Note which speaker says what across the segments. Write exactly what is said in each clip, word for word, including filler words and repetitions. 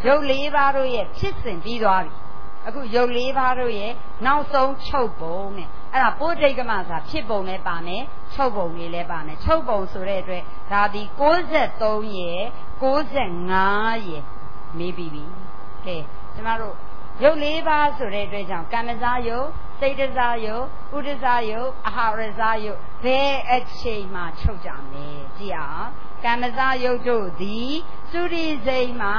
Speaker 1: ရုပ်လေးပါးတို့ရဲ့ဖြစ်စဉ်ပြီးသွားပြီအခုရုပ်လေးပါးတို့ရဲ့နောက်ဆုံးချုပ်ပုံနဲ့အဲ့ဒါပုဒ္ဓိကမဆိုတာဖြစ်ပုံလည်းပါမယ်ချုပ်ပုံလေးလည်းပါမယ်ချုပ်ပုံဆိုတဲ့အတွက်ဒါဒီကိုးဆယ်သုံးရဲ့ကိုးဆယ်ငါးရဲ့မေးပြီးပြီကဲကျမတို့ရုပ်လေးပါးဆိုတဲ့အတွက်ကြောင့်ကမ္မဇာယုတ်စိတ်တစားယုတ်ဥဒ္ဒဇာယုတ်အာဟာရဇာယုတ်ဘယ်အချိန်မှချုပ်ကြမလဲကြည့်အောင်ကမ္မဇာယုတ်တို့သည်သုရိစိတ်မှ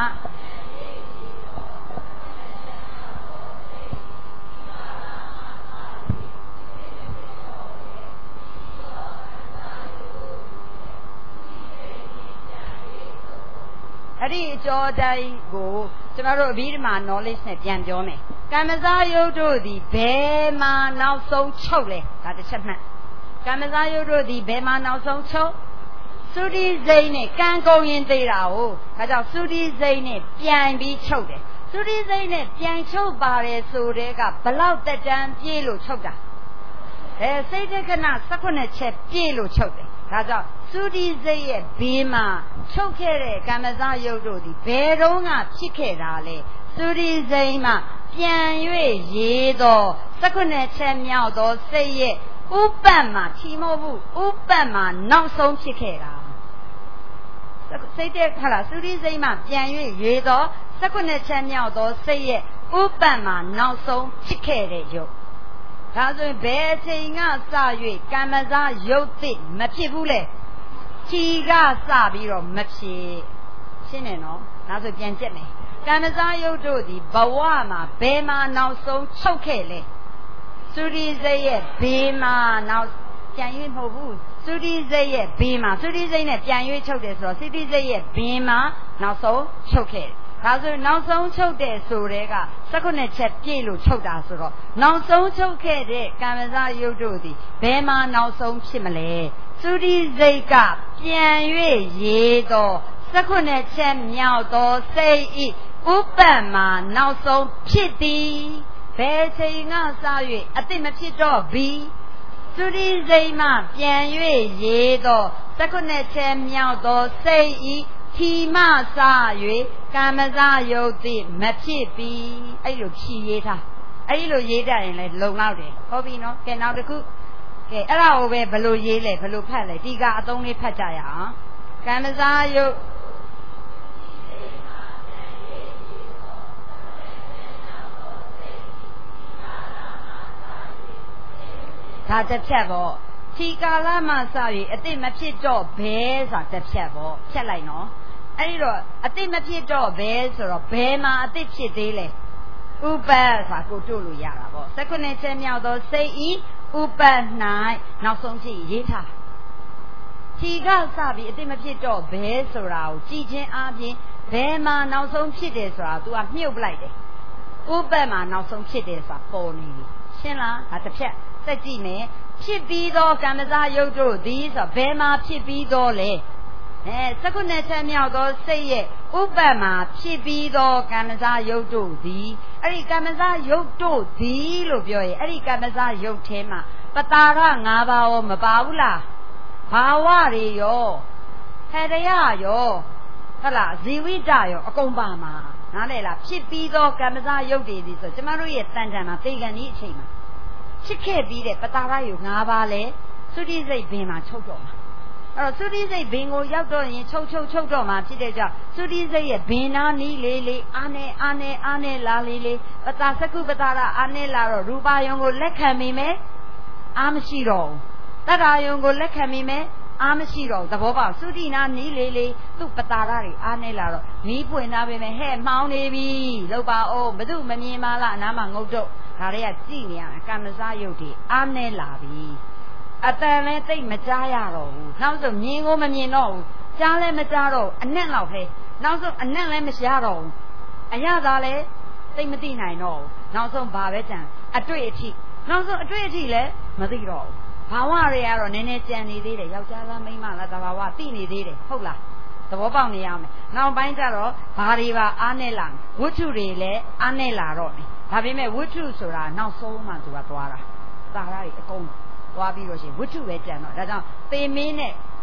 Speaker 1: အဲ့ဒီအကျော်တိုင်းကိုကျမတို့အဘိဓမ္မာ knowledge နဲ့ပြန်ပြောမယ်ကမ္မဇာယုတ်တို့သည်ဘယ်မှာနောက်ဆုံးချုပ်လဲဒါတစ်ချက်မှတ်ကမ္မဇာယုတ်တို့သည်ဘယ်မှာနောက်ဆုံးချုပ်သုတိစိတ်နဲ့ကံကုန်ရင်သေးတာ哦ဒါကြောင့်သုတိစိတ်နဲ့ပြန်ပြီးချုပ်တယ်သုတိစိတ်နဲ့ပြန်ချုပ်ပါတယ်ဆိုတဲ့ကဘလောက်တက်တန်းပြေးလို့ချုပ်တာအဲစိတ်တက္ကနာ၁၈ချက်ပြေးလို့ချုပ်တယ်ဒါကြောင့်သုတိစိတ်ရဲ့ဘေးမှာချုပ်ခဲ့တဲ့ကမ္မဇယုတ်တို့ဒီဘယ်တော့မှဖြစ်ခဲ့တာလဲသုတိစိတ်မှာပြန်၍ရေးသော၁၈ချက်မြောက်သောစိတ်ရဲ့ဥပတ်မှာချီမဟုတ်ဘူးဥပတ်မှာနောက်ဆုံးဖြစ်ခဲ့တာစိတ်တဲ့ခလားသုတိစိတ်မှာပြန်၍ရေးသော၁၈ချက်မြောက်သောစိတ်ရဲ့ဥပတ်မှာနောက်ဆုံးဖြစ်ခဲ့တဲ့ယုတ်ဒါဆိုရင်ဘယ်အချိန်ကစ၍ကမ္မဇယုတ်သိမဖြစ်ဘူးလေခြီကစပြီးတော့မဖြစ်ရှင်းတယ်နော်ဒါဆိုပြန်ကြက်မယ်ကမ္မဇယုတ်တို့ဒီဘဝမှာဘယ်မှာနောက်ဆုံးချုပ်ခဲ့လဲသုတိစိတ်ရဲ့ဘေးမှာနောက်ပြန်၍မဟုတ်ဘူးသုတိစိတ်ရဲ့ဘေးမှာသုတိစိတ်နဲ့ပြန်၍ချုပ်တယ်ဆိုတော့သုတိစိတ်ရဲ့ဘေးမှာနောက်ဆုံးချုပ်ခဲ့တယ်ဒါဆိုနောက်ဆုံးချုပ်တဲ့ဆိုတဲ့က၁၈ချက်ပြည့်လို့ချုပ်တာဆိုတော့နောက်ဆုံးချုပ်ခဲ့တဲ့ကမ္မဇယုတ်တို့သည်ဘယ်မှာနောက်ဆုံးဖြစ်မလဲသုတိစိတ်ကပြန်၍ရေးတော့၁၈ချက်မြောက်သောစိတ်ဤဥပတ်မှာနောက်ဆုံးဖြစ်သည်ဘယ်ချိန်ကစ၍အတိမဖြစ်တော့ဘီသုတိစိတ်မှပြန်၍ရေးတော့၁၈ချက်မြောက်သောစိတ်ဤထီမစ၍ကမ္မဇယုတ်တိမဖြစ်ပြီအဲ့လိုဖြီရေးထားအဲ့လိုရေးတတ်ရင်လည်းလုံလောက်တယ်ဟုတ်ပြီနော်ကဲနောက်တစ်ခုကဲအဲ့ဒါကိုပဲဘယ်လိုရေးလဲဘယ်လိုဖတ်လဲဒီကအသုံးလေးဖတ်ကြရအောင်ကမ္မဇယုတ်ဒါတစ်ဖြတ်ပေါ့ထီကာလမှစ၍အတိမဖြစ်တော့ဘဲဆိုတာတစ်ဖြတ်ပေါ့ဖြတ်လိုက်နော်အဲ့ဒီတော့အတိမဖြစ်တော့ဘဲဆိုတော့ဘယ်မှာအတိဖြစ်သေးလဲဥပတ်ဆိုတာကိုတို့လို့ရတာပေါ့၁၈ချက်မြောက်သောစိတ်ဤဥပတ်၌နောက်ဆုံးဖြစ်ရေးထားခြီကစပြီးအတိမဖြစ်တော့ဘဲဆိုတာကိုကြည်ချင်းအားဖြင့်ဘယ်မှာနောက်ဆုံးဖြစ်တယ်ဆိုတာ तू ကမြုပ်ပလိုက်တယ်ဥပတ်မှာနောက်ဆုံးဖြစ်တယ်ဆိုတာပေါ်နေပြီရှင်းလားဒါတစ်ဖြတ်စက်ကြည့်မယ်ဖြစ်ပြီးသောကမ္မဇယုတ်တို့သည်ဆိုဘယ်မှာဖြစ်ပြီးသောလဲအဲ၁၈ချက်မြောက်သောစိတ်ရဲ့ဥပတ်မှာဖြစ်ပြီးသောကမ္မဇယုတ်တို့သည်အဲ့ဒီကမ္မဇယုတ်တို့သည်လို့ပြောရင်အဲ့ဒီကမ္မဇယုတ်ထဲမှာပတာရ၅ပါးရောမပါဘူးလားဘာဝတွေရောဟရယရောဟုတ်လားဇီဝိတရောအကုန်ပါမှာနားလည်လားဖြစ်ပြီးသောကမ္မဇယုတ်တွေသည်ဆိုကျမတို့ရဲ့တန်တန်မှာသေကံဒီအချိန်မှာဖြစ်ခဲ့ပြီးတဲ့ပတာရယုတ်၅ပါးလဲသုတိစိတ်ဘင်မှာချုပ်တော့မှာအဲ့တော့သုတိစိတ်ဘင်ကိုရောက်တော့ရင်ချုပ်ချုပ်ချုပ်တော့မှာဖြစ်တဲ့ကြောင့်သုတိစိတ်ရဲ့ဘင်နာနီးလေးလေးအာနေအာနေအာနေလာလေးလေးပတာစကုပတာရအာနေလာတော့ရူပါယုံကိုလက်ခံမိမယ်အာမရှိတော့ဘူးတတ္တာယုံကိုလက်ခံမိမယ်အာမရှိတော့သဘောပေါက်သုတိနာနီးလေးလေးသူ့ပတာရတွေအာနေလာတော့မီးပွင့်သားပဲဟဲ့မှောင်းနေပြီလောက်ပါအောင်ဘယ်သူမမြင်ပါလားအနားမှာငုတ်တော့ဒါတွေကကြည့်နေရကမ္မဇယုတ်တွေအားနေလာပြီအတန်လည်းသိမကြားရတော့ဘူးနောက်ဆုံးမြင်ကိုမမြင်တော့ဘူးကြားလည်းမကြားတော့အနက်လောက်ပဲနောက်ဆုံးအနက်လည်းမရှားတော့ဘူးအရသာလည်းသိမသိနိုင်တော့ဘူးနောက်ဆုံးဘာပဲကြံအတွေ့အထိနောက်ဆုံးအတွေ့အထိလည်းမသိတော့ဘူးဘာဝတွေကတော့နည်းနည်းကြံနေသေးတယ်ယောက်ျားလားမိန်းမလားတဘာဝသိနေသေးတယ်ဟုတ်လားသဘောပေါက်နေရမယ်နောက်ပိုင်းကျတော့ဘာတွေပါအားနေလာဝိထုတွေလည်းအားနေလာတော့တယ်ဒါပေမဲ့ဝိထုဆိုတာနောက်ဆုံးမှသူကသွားတာသာရတွေအကုန်သွားပြီးတော့ရှင်ဝိထုပဲကြံတော့ဒါကြောင့်သေမင်းနဲ့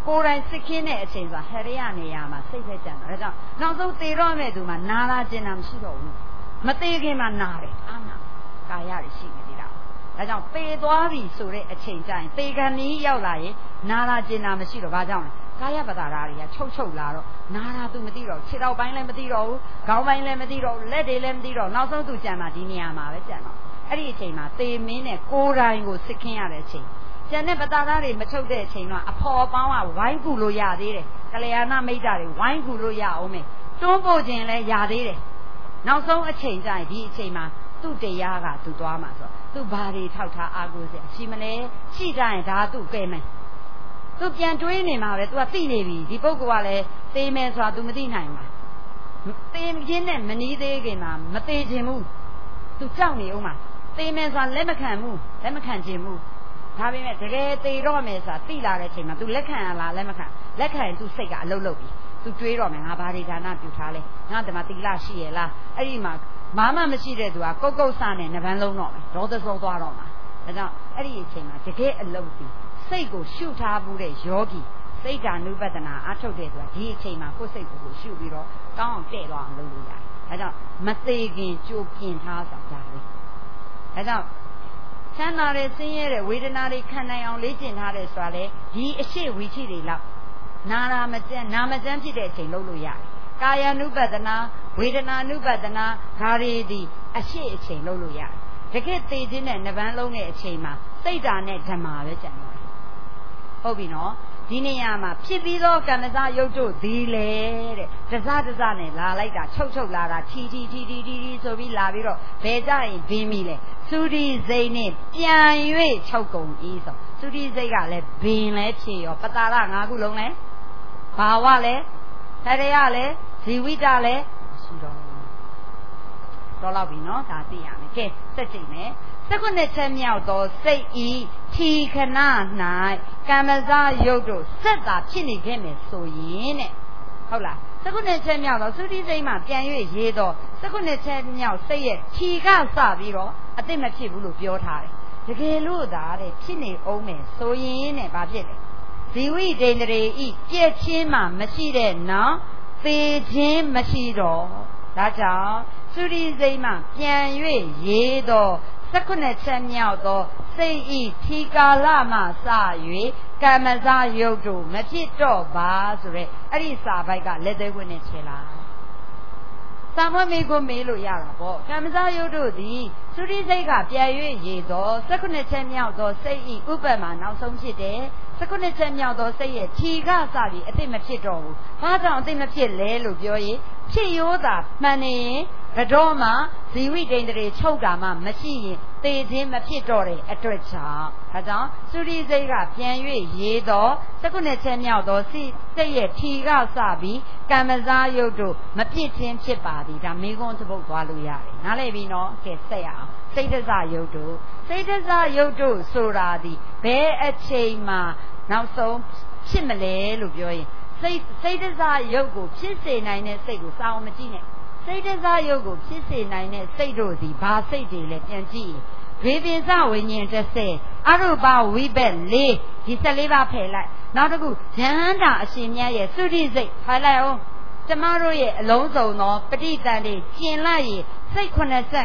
Speaker 1: ကိုယ်တိုင်စစ်ခင်းတဲ့အချိန်ဆိုတာဟရိယနေရာမှာစိတ်ထဲကြံတာဒါကြောင့်နောက်ဆုံးသေတော့မဲ့သူမှာနာလာကျင်တာမရှိတော့ဘူးမသေးခင်မှာနာတယ်အားနာကာယရရှိနေသေးတာဒါကြောင့်သေသွားပြီဆိုတဲ့အချိန်ကျရင်သေခံကြီးရောက်လာရင်နာလာကျင်တာမရှိတော့ဘာကြောင့်လဲကာယပတာရာတွေကချုပ်ချုပ်လာတော့နာတာသူမသိတော့ခြေထောက်ပိုင်းလည်းမသိတော့ဘူးခေါင်းပိုင်းလည်းမသိတော့ဘူးလက်တွေလည်းမသိတော့နောက်ဆုံးသူကြံတာဒီနေရာမှာပဲကြံတော့အဲ့ဒီအချိန်မှာသေမင်းနဲ့ကိုယ်တိုင်ကိုစစ်ခင်းရတဲ့အချိန်ကျန်တဲ့ပတာသားတွေမချုပ်တဲ့အချိန်တော့အဖော်ပေါင်းကဝိုင်းကူလို့ရသေးတယ်ကလျာဏမိတ်တာတွေဝိုင်းကူလို့ရအောင်မယ်တွန်းပို့ခြင်းလည်းရသေးတယ်နောက်ဆုံးအချိန်ကျရင်ဒီအချိန်မှာသူ့တရားကသူသွားမှာဆိုတော့သူဘာတွေထောက်ထားအားကိုးစေရှိမလဲရှိကြရင်ဒါသူ့ကဲမယ်သူပြန်တွေးနေမှာပဲ तू ကသိနေပြီဒီပုဂ္ဂိုလ်ကလည်းသေမယ်ဆိုတာ तू မသိနိုင်ဘူးသေခြင်းနဲ့မနီးသေးခင်မှာမသေးခြင်းဘူး तू ကြောက်နေဦးမှာသေမယ်ဆိုတာလက်မခံဘူးလက်မခံခြင်းဘူးဒါပေမဲ့တကယ်သေတော့မယ်ဆိုတာသိလာတဲ့အချိန်မှာ तू လက်ခံရလားလက်မခံလက်ခံရင် तू စိတ်ကအလုံးလုံးပြီ तू တွေးတော့မယ်ငါဘာတွေဒါနပြုထားလဲငါတမတိလရှိရလားအဲ့ဒီမှာဘာမှမရှိတဲ့သူကကုတ်ကုတ်စနဲ့နှပန်းလုံးတော့မယ်ဒေါသစောသွားတော့မှာဒါကြောင့်အဲ့ဒီအချိန်မှာတကယ်အလုံးပြီစိတ်ကိုရှုထားမှုတဲ့ယောဂီစိတ်ဓာနုပဒနာအားထုတ်တဲ့ဆိုတာဒီအချိန်မှာကိုယ်စိတ်ကိုရှုပြီးတော့ကောင်းအောင်တည့်သွားအောင်လုပ်လို့ရတယ်။ဒါကြောင့်မသေးခင်ကြိုပြင်ထားဆိုတာလေ။ဒါကြောင့်ချမ်းသာတဲ့ဆင်းရဲတဲ့ဝေဒနာတွေခံနိုင်အောင်လေ့ကျင့်ထားတယ်ဆိုတာလေဒီအရှိဝီချိတွေလောက်နာနာမကျန်းနာမကျန်းဖြစ်တဲ့အချိန်လုပ်လို့ရတယ်။ကာယ ानु ပဒနာဝေဒနာ ानु ပဒနာဒါတွေဒီအရှိအချိန်လုပ်လို့ရတယ်။တကယ်သေခြင်းနဲ့နှပန်းလုံးတဲ့အချိန်မှာစိတ်ဓာတ်နဲ့ဓမ္မပဲကြံတယ်ဟုတ်ပြီနော်ဒီနေရာမှာဖြစ်ပြီးသောကမ္မဇယုတ်တို့ဒီလေတဲ့တစားတစားနဲ့လာလိုက်တာချုပ်ချုပ်လာတာချီချီချီချီချီဆိုပြီးလာပြီးတော့ဘယ်ကြရင်ဘင်းပြီလေသုတိစိတ်နဲ့ပြန်၍ချုပ်ကုန်ဤဆိုသုတိစိတ်ကလည်းဘင်းလဲဖြေရောပတာရငါးခုလုံးလဲဘာဝလဲသရယလဲဇီဝိတလဲရှိတော့တော့လောက်ပြီနော်ဒါသိရမယ်ကဲစက်ကြည့်မယ်သက္ကုနဲ့ချက်မြောက်သောစိတ်ဤထီခဏ၌ကမ္မဇယုတ်တို့စက်သာဖြစ်နေခဲ့မယ်ဆိုရင်တဲ့ဟုတ်လားသက္ကုနဲ့ချက်မြောက်သောသုတိစိတ်မှပြန်၍ရေးသောသက္ကုနဲ့ချက်မြောက်စိတ်ရဲ့ထီကစပြီးတော့အတိတ်မဖြစ်ဘူးလို့ပြောထားတယ်တကယ်လို့သာတဲ့ဖြစ်နေအောင်မယ်ဆိုရင်တဲ့ဘာဖြစ်လဲဇီဝိဒိန္ဒရေဤပြည့်ချင်းမှမရှိတဲ့နောက်သေခြင်းမရှိတော့ဒါကြောင့်သုတိစိတ်မှပြန်၍ရေးသောသက္ကုနဲ့ချက်မြောက်သောစိတ်ဤထီကာလမှစ၍ကမ္မဇယုတ်တို့မဖြစ်တော့ပါဆိုရဲအဲ့ဒီစာပိုက်ကလက်သေးခွင့်နဲ့ချေလာစာမွေးမေကိုမေးလို့ရတာပေါ့ကမ္မဇယုတ်တို့သည်သုတိစိတ်ကပြန်၍ရည်သောသက္ကုနဲ့ချက်မြောက်သောစိတ်ဤဥပ္ပမှာနောက်ဆုံးဖြစ်တယ်သက္ကုနဲ့ချက်မြောက်သောစိတ်ရဲ့ထီကစပြီးအတိတ်မဖြစ်တော့ဘူးဘာကြောင့်အတိတ်မဖြစ်လဲလို့ပြောရင်ဖြစ်ရိုးတာမှန်နေရင်ကတော့မှဇီဝိဒိန္ဒရေချုပ်တာမှမရှိရင်သေခြင်းမဖြစ်တော့တဲ့အတွက်ကြောင့်ဒါကြောင့်သုရိစိတ်ကပြန်၍ရေးသောသက္ကုနဲ့ချက်မြောက်သောစိတ်ရဲ့ထီကစပြီးကမ္မဇယုတ်တို့မပြစ်ခြင်းဖြစ်ပါသည်ဒါမိဂွန်းသဘုတ်သွားလို့ရတယ်နားလည်ပြီနော်ကဲဆက်ရအောင်စိတ်တဇယုတ်တို့စိတ်တဇယုတ်တို့ဆိုတာဒီဘယ်အချိန်မှနောက်ဆုံးဖြစ်မလဲလို့ပြောရင်စိတ်စိတ်တဇယုတ်ကိုဖြစ်စေနိုင်တဲ့စိတ်ကိုစောင်းမကြည့်နဲ့စိတ်တဇယုတ်ကိုဖြစ်စေနိုင်တဲ့စိတ်တို့သည်ဘာစိတ်တွေလဲပြန်ကြည့်ဝေပင်စဝိညာဉ်တစ်ဆယ်အရုပဝိဘက်လေးဒီ၁၄ပါးဖယ်လိုက်နောက်တစ်ခုယဟန္တာအရှင်မြတ်ရဲ့သုတိစိတ်ဖယ်လိုက်အောင်ကျမတို့ရဲ့အလုံးစုံသောပဋိသန္ဓေကျင်လိုက်ရင်စိတ်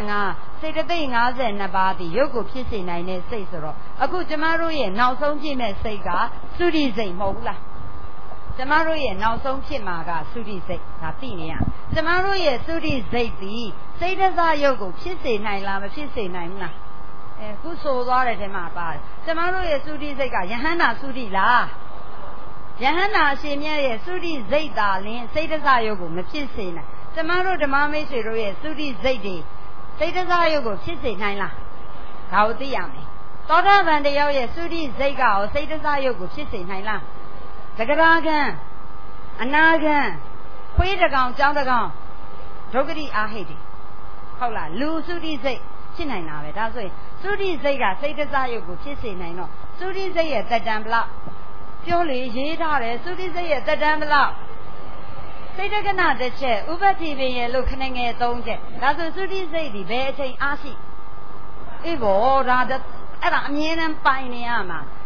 Speaker 1: 85စိတ်တသိက်52ပါးသည်ရုပ်ကိုဖြစ်စေနိုင်တဲ့စိတ်ဆိုတော့အခုကျမတို့ရဲ့နောက်ဆုံးဖြစ်မဲ့စိတ်ကသုတိစိတ်မဟုတ်ဘူးလားကျမတို့ရဲ့နောက်ဆုံးဖြစ်မှာကသုတိစိတ်ဒါသိနေရကျမတို့ရဲ့သုတိစိတ်သည်စိတ်တဇယုတ်ကိုဖြစ်စေနိုင်လားမဖြစ်စေနိုင်ဘူးလားအဲခုဆိုသွားတဲ့ထဲမှာပါတယ်ကျမတို့ရဲ့သုတိစိတ်ကယဟန္တာသုတိလားယဟန္တာအရှင်မြတ်ရဲ့သုတိစိတ်သာလင်းစိတ်တဇယုတ်ကိုမဖြစ်စေနိုင်ကျမတို့ဓမ္မမိတ်ဆွေတို့ရဲ့သုတိစိတ်တွေစိတ်တဇယုတ်ကိုဖြစ်စေနိုင်လားဒါကိုသိရမယ်သောတာပန်တယောက်ရဲ့သုတိစိတ်ကရောစိတ်တဇယုတ်ကိုဖြစ်စေနိုင်လားသက္ကရာခံအနာခံခွေးတကောင်ကြောင်းတကောင်ဒုက္ခတိအာဟိတ်ဟုတ်လားလူသုတိစိတ်ဖြစ်နိုင်တာပဲဒါဆိုရင်သုတိစိတ်ကစိတ်တဇယုတ်ကိုဖြစ်စေနိုင်တော့သုတိစိတ်ရဲ့တက်တံဘလောက်ပြောလေရေးထားတယ်သုတိစိတ်ရဲ့တက်တံဘလောက်စိတ်တက္ကနာတစ်ချက်ဥပ္ပတိပင်ရဲ့လို့ခဏငယ်သုံးချက်ဒါဆိုသုတိစိတ်ဒီဘယ်အချိန်အားရှိအေးဘောဒါအဲ့ဒါအမြဲတမ်းပိုင်နေရမှာ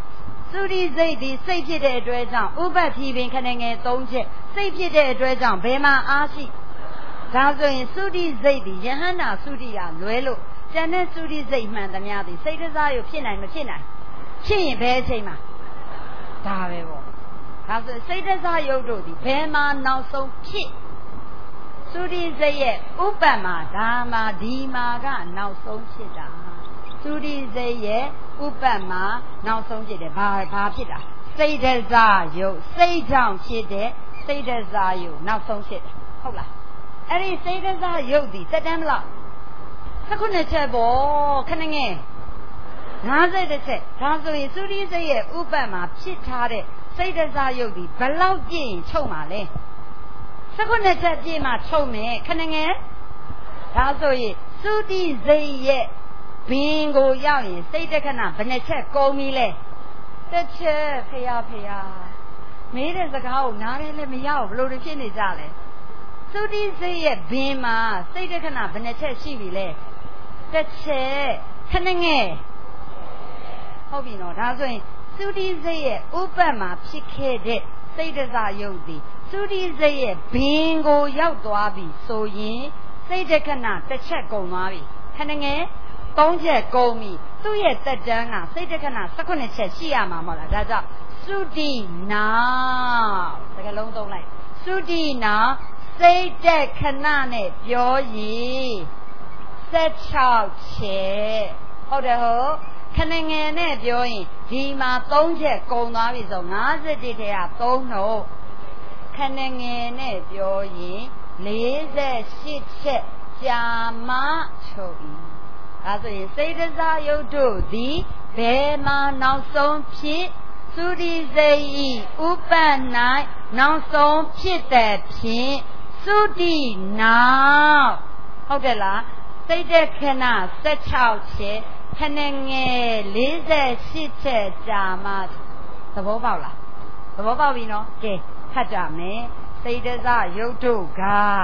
Speaker 1: သုတိစိတ်ဒီစိတ်ဖြစ်တဲ့အတွက်ကြောင့်ဥပ္ပတိပင်ခဏငယ်သုံးချက်စိတ်ဖြစ်တဲ့အတွက်ကြောင့်ဘယ်မှာအားရှိဒါဆိုရင်သုတိစိတ်ဒီယဟန္တာသုတိကလွဲလို့ကျန်တဲ့သုတိစိတ်မှန်သမျှဒီစိတ်တစားရုပ်ဖြစ်နိုင်မဖြစ်နိုင်ဖြစ်ရင်ဘယ်အချိန်မှာဒါပဲပေါ့ဒါဆိုစိတ်တစားရုပ်တို့ဒီဘယ်မှာနောက်ဆုံးဖြစ်သုတိစိတ်ရဲ့ဥပ္ပမ္မာဒါမှဒီမှာကနောက်ဆုံးဖြစ်တာသုတိစိတ်ရဲ့ဥပ္ပမ္မာနောက်ဆုံးဖြစ်တယ်ဘာဘာဖြစ်တာစိတ်တစားရုပ်စိတ်ကြောင့်ဖြစ်တဲ့စိတ်တစားရုပ်နောက်ဆုံးဖြစ်တယ်ဟုတ်လားအဲ့ဒီစိတ်တစားရုပ်ဒီစက်တမ်းမလား၁၉ချက်ပေါ့ခဏငယ်၅၁ချက်ဒါဆိုရင်သုတိစိတ်ရဲ့ဥပ္ပမ္မာဖြစ်ထားတဲ့စိတ်တစားရုပ်ဒီဘလောက်ပြည့်ရင်ချုပ်မှာလဲ၁၉ချက်ပြည့်မှချုပ်မယ်ခဏငယ်ဒါဆိုရင်သုတိစိတ်ရဲ့ဘင်ကိုရောက်ရင်စိတ်တခဏဘယ်နှချက်ကုန်ပြီလဲတစ်ချက်ဖျားဖျားမေးတဲ့စကားကိုနားရဲလည်းမရဘူးဘလို့ဖြစ်နေကြလဲသုတိစိတ်ရဲ့ဘင်မှာစိတ်တခဏဘယ်နှချက်ရှိပြီလဲတစ်ချက်ခဏငယ်ဟုတ်ပြီနော်ဒါဆိုရင်သုတိစိတ်ရဲ့ဥပ္ပမ္မာဖြစ်ခဲ့တဲ့စိတ်တစားယုတ်သည်သုတိစိတ်ရဲ့ဘင်ကိုရောက်သွားပြီဆိုရင်စိတ်တခဏတစ်ချက်ကုန်သွားပြီခဏငယ်သုံးချက်ကုန်ပြီသူ့ရဲ့တက်တန်းကစိတ်တခဏ၁၉ချက်ရှိရမှာမဟုတ်လားဒါကြောင့်သုတိနာစကားလုံးသုံးလိုက်သုတိနာစိတ်တက်ခဏနဲ့ပြောရင်၁၆ချက်ဟုတ်တယ်ဟုတ်ခဏငယ်နဲ့ပြောရင်ဒီမှာသုံးချက်ကုန်သွားပြီဆို၅၁ထဲကသုံးနှုတ်ခဏငယ်နဲ့ပြောရင်၄၈ချက်ကြာမှချုပ်ဤဒါဆိုရင်စိတ်တစားယုတ်တို့သည်ဘယ်မှာနောက်ဆုံးဖြစ်သုတိစိတ်ဤဥပ္ပ၌နောက်ဆုံးဖြစ်တဲ့ဖြင့်သုတိနောက်ဟုတ်တယ်လားစိတ်တက်ခဏ၁၆ချက်ခဏငယ်၄၈ချက်ကြာမှသဘောပေါက်လားသဘောပေါက်ပြီနော်ကဲဖတ်ကြမယ်စိတ်တစားယုတ်တို့က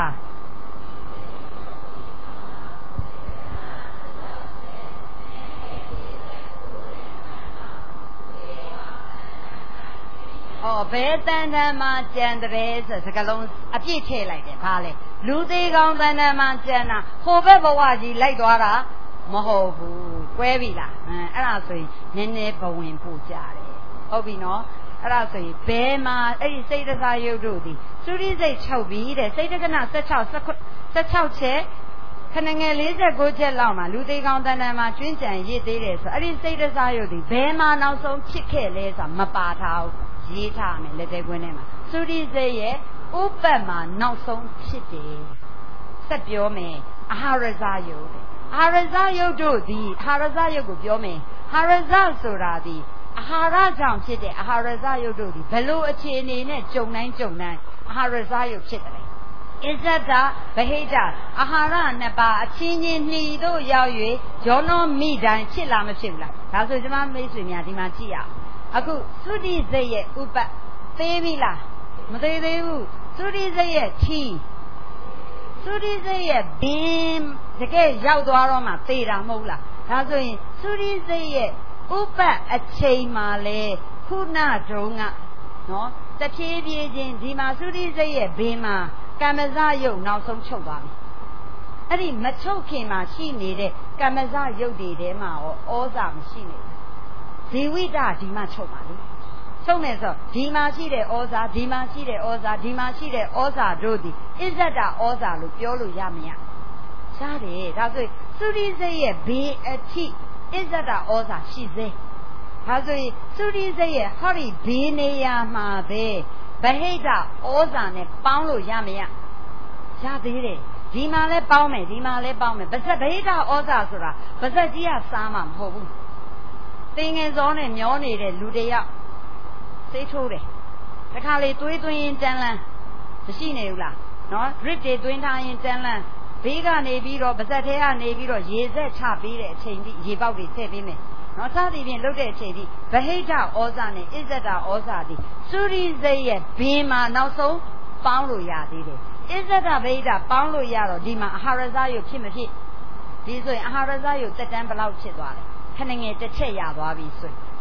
Speaker 1: 哦，白蛋蛋嘛，讲的嘞是这个龙啊，别起来的，怕嘞。路地讲蛋蛋嘛讲呐，后边不话是来多啦，没好不怪味啦，嗯，阿拉所以年年不问不家嘞，好比喏，阿拉所以白嘛，哎，谁的啥有做的，所以在臭味的，谁的个那十炒十块十炒切。可能俺里在国家老嘛，路地讲蛋蛋嘛，军战也得来说，阿里谁的啥有的，白嘛那时候劈开来说没把头。其他的来在国内嘛，所以这些五百嘛闹松起的，是表明哈尔扎有的，哈尔扎有做的，哈尔扎有个表明，哈尔扎说啥的，哈尔扎起的，哈尔扎有做的，不如前年呢，中南中南，哈尔扎有起的嘞，一直在不黑着，哈尔那把前年你都要约，叫那米单起那么起不啦？他说什么没水面地方起呀？啊，个苏迪这些五百，对不啦？没对对不？苏迪这些七，苏迪这些零，这个要多少嘛？对啦，冇啦。他说苏迪这些五百一千嘛嘞，苦那种啊，喏，这偏偏人地嘛，苏迪这些零嘛，干么啥有闹松抽吧？啊，你没抽开嘛？是你的，干么啥有的的嘛？我我咋不是你？地位大，地嘛臭嘛的，臭么说地嘛起来恶啥，地嘛起来恶啥，地嘛起来恶啥做的，一直打恶啥路表路也没呀，啥的？他说苏黎世也别呃起，一直打恶啥是谁？他说苏黎世也好的别那样嘛呗，不黑打恶啥呢？帮路也没呀，啥的嘞？地嘛来帮没？地嘛来帮没？不是不黑打恶啥说啦，不是只要三嘛好不？定眼上呢，苗里的路的要，谁抽的？这看来对对真了，是新的有啦，喏，日的对他人真了，别个那边咯，不是太阳那边咯，也在差别的程度，也包的这边呢，喏，差这边路的程度，不黑到二三的，一直到二三的，所以这些边嘛，那时候帮路压的的，一直到别的帮路压了，你嘛哈尔扎有偏没偏？比如说哈尔扎有这真不老吃多了。可能也这吃牙多比水，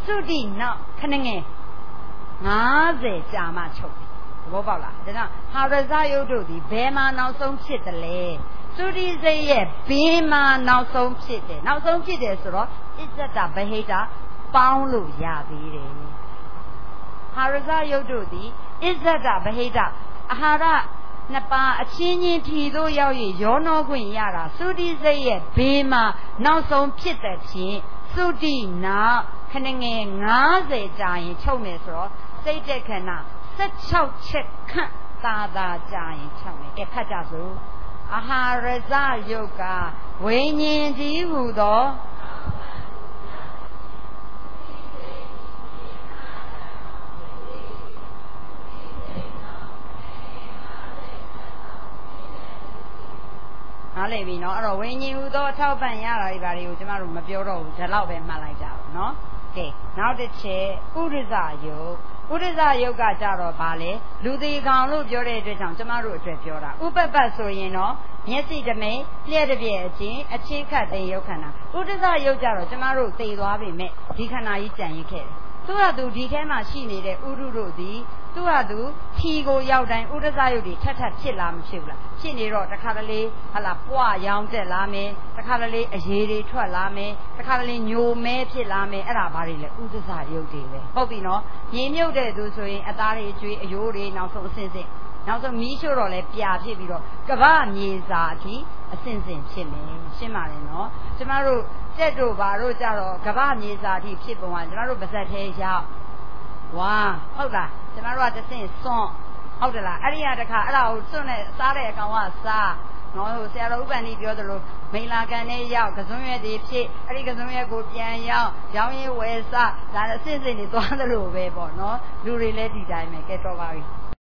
Speaker 1: သုတိနောက်ခဏငယ်ငါးဆယ်ကြာမှချုပ်တယ်သဘောပေါက်လားဒါကြောင့်ဟာရဇယုတ်တို့ဒီဘယ်မှာနောက်ဆုံးဖြစ်တယ်လဲသုတိစိတ်ရဲ့ဘေးမှာနောက်ဆုံးဖြစ်တယ်နောက်ဆုံးဖြစ်တယ်ဆိုတော့အစ္ဆတဗဟိတပေါင်းလို့ရသေးတယ်ဟာရဇယုတ်တို့ဒီအစ္ဆတဗဟိတအာဟာရနှစ်ပါးအချင်းချင်းထီသို့ရောက်ရရောနှောခွင့်ရတာသုတိစိတ်ရဲ့ဘေးမှာနောက်ဆုံးဖြစ်တဲ့ဖြင့်သုတိနောက်ခဏငယ်ငါးဆယ်ကြာရင်ချုပ်မယ်ဆိုတော့စိတ်တက်ခဏဆယ့်ခြောက်ချက်ခန့်သာသာကြာရင်ချုပ်မယ်ကဲဖတ်ကြစို့အာဟာရဇယုတ်ကဝိညာဉ်ကြီးဟူသောနားလည်ပြီနော်အဲ့တော့ဝိညာဉ်ဟူသောအထောက်ပံ့ရတာတွေဘာတွေကိုကျမတို့မပြောတော့ဘူးဒါတော့ပဲမှတ်လိုက်ကြပါနော်ကဲနောက်တစ်ချက်ဥဒ္ဒဇယုတ်ဥဒ္ဒဇယုတ်ကကြတော့ဗာလေလူသေးကောင်လို့ပြောတဲ့အတွက်ကြောင့်ကျမတို့အတွက်ပြောတာဥပပတ်ဆိုရင်တော့မျက်စိတမိန်လျှက်တစ်ပြည့်အချင်းအချင်းခတ်တဲ့ယုတ်ခန္ဓာဥဒ္ဒဇယုတ်ကြတော့ကျမတို့သိသွားပြီမဲ့ဒီခန္ဓာကြီးကြံရစ်ခဲ့တယ်သူကသူဒီထဲမှာရှိနေတဲ့ဥရုတို့သည်သူကသူထီကိုရောက်တိုင်းဥဒ္ဒဇယုတ်တွေထပ်ထပ်ဖြစ်လာမဖြစ်ဘူးလားဖြစ်နေတော့တခါတလေဟလာပွားရောင်းတက်လာမယ်တခါတလေအရေးတွေထွက်လာမယ်တခါတလေညိုမဲဖြစ်လာမယ်အဲ့ဒါဘာတွေလဲဥဒ္ဒဇယုတ်တွေပဲဟုတ်ပြီနော်မြေမြုပ်တဲ့သူဆိုရင်အသားတွေအကျွေးအယိုးတွေနောက်ဆုံးအစင်စင်နောက်ဆုံးမီးရှို့တော့လဲပြာဖြစ်ပြီးတော့ကဗမြေစာအထိအစင်စင်ဖြစ်မယ်ရှင်းပါတယ်နော်ကျမတို့တက်တို့ဘာတို့ကြတော့ကဗမြေစာအထိဖြစ်ပုံကကျမတို့ပါဇက်သေးရောက်ဝါဟုတ်လားကျမတို့ကတစ်ဆင့်စွန့်ဟုတ်တယ်လားအဲ့ဒီကတခါအဲ့ဒါကိုစွန့်နဲ့စားတဲ့အကောင်ကစားနော်ဟိုဆရာတော်ဥပ္ပန္တိပြောသလိုမိလာကန်နဲ့ရောက်ကစွန်းရွက်တွေဖြစ်အဲ့ဒီကစွန်းရွက်ကိုပြန်ရောက်ရောင်းရင်းဝယ်စားဒါအစစ်စစ်တွေသွားသလိုပဲပေါ့နော်လူတွေလည်းဒီတိုင်းပဲကဲတော့ပါပြီ